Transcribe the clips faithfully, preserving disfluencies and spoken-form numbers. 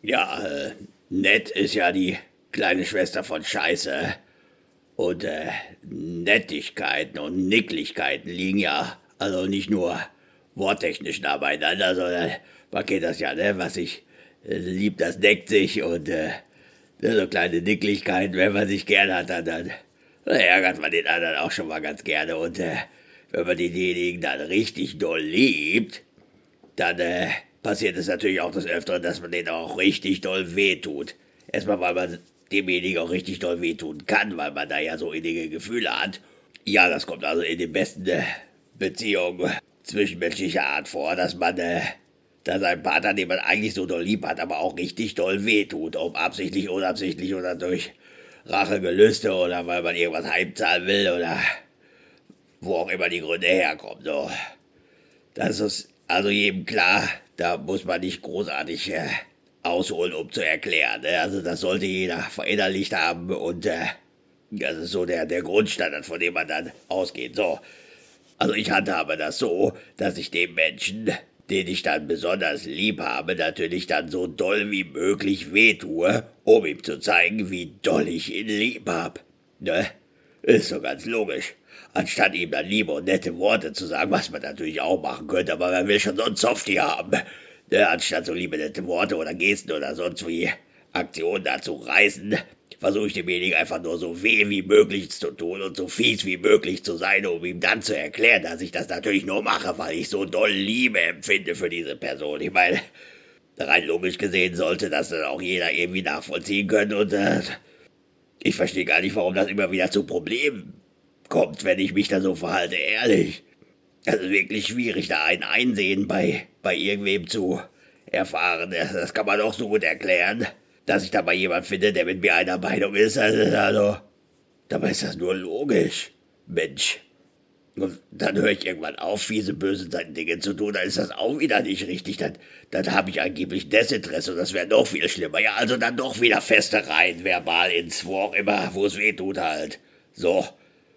Ja, äh, nett ist ja die kleine Schwester von Scheiße. Und äh, Nettigkeiten und Nicklichkeiten liegen ja also nicht nur worttechnisch nah beieinander, sondern man kennt das ja, ne? Was sich äh, liebt, das deckt sich und äh, ne, so kleine Nicklichkeiten, wenn man sich gern hat, dann, dann ärgert man den anderen auch schon mal ganz gerne. Und äh, wenn man denjenigen dann richtig doll liebt, dann äh, passiert es natürlich auch des Öfteren, dass man denen auch richtig doll wehtut. Erstmal, weil man demjenigen auch richtig doll wehtun kann, weil man da ja so innige Gefühle hat. Ja, das kommt also in den besten äh, Beziehungen zwischenmenschlicher Art vor, dass man äh, da seinen Partner, den man eigentlich so doll lieb hat, aber auch richtig doll wehtut. Ob absichtlich, unabsichtlich oder durch Rachegelüste oder weil man irgendwas heimzahlen will oder wo auch immer die Gründe herkommen. So. Das ist also jedem klar, da muss man nicht großartig äh, ausholen, um zu erklären. Ne? Also das sollte jeder verinnerlicht haben und äh, das ist so der, der Grundstandard, von dem man dann ausgeht. So, also ich handhabe das so, dass ich dem Menschen, den ich dann besonders lieb habe, natürlich dann so doll wie möglich wehtue, um ihm zu zeigen, wie doll ich ihn lieb hab. Ne? Ist so ganz logisch. Anstatt ihm dann liebe und nette Worte zu sagen, was man natürlich auch machen könnte, aber man will schon so ein Softie haben. Ne? Anstatt so liebe, nette Worte oder Gesten oder sonst wie Aktionen dazu reißen, versuche ich demjenigen einfach nur so weh wie möglich zu tun und so fies wie möglich zu sein, um ihm dann zu erklären, dass ich das natürlich nur mache, weil ich so doll Liebe empfinde für diese Person. Ich meine, rein logisch gesehen sollte das dann auch jeder irgendwie nachvollziehen können und äh, ich verstehe gar nicht, warum das immer wieder zu Problemen kommt, wenn ich mich da so verhalte, ehrlich. Das ist wirklich schwierig, da ein Einsehen bei, bei irgendwem zu erfahren. Das, das kann man doch so gut erklären, dass ich da mal jemand finde, der mit mir einer Meinung ist. Also, also dabei ist das nur logisch. Mensch. Und dann höre ich irgendwann auf, fiese, böse Dinge zu tun, dann ist das auch wieder nicht richtig. Dann, dann habe ich angeblich Desinteresse und das wäre noch viel schlimmer. Ja, also dann doch wieder feste rein, verbal ins, wo auch immer, wo es weh tut halt. So.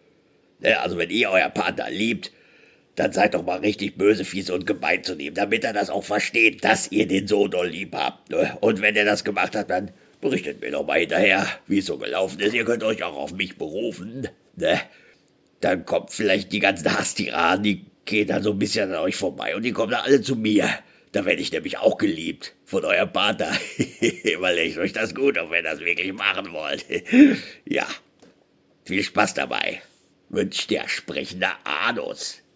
Ja, also wenn ihr euer Partner liebt, dann seid doch mal richtig böse, fies und gemein zu nehmen, damit er das auch versteht, dass ihr den so doll lieb habt. Ne? Und wenn er das gemacht hat, dann berichtet mir doch mal hinterher, wie es so gelaufen ist. Ihr könnt euch auch auf mich berufen. Ne? Dann kommt vielleicht die ganzen Hasstiraden, die gehen dann so ein bisschen an euch vorbei und die kommen dann alle zu mir. Da werde ich nämlich auch geliebt von eurem Partner. Überlegt euch das gut, ob ihr das wirklich machen wollt. Ja, viel Spaß dabei. Wünscht der sprechende Anus.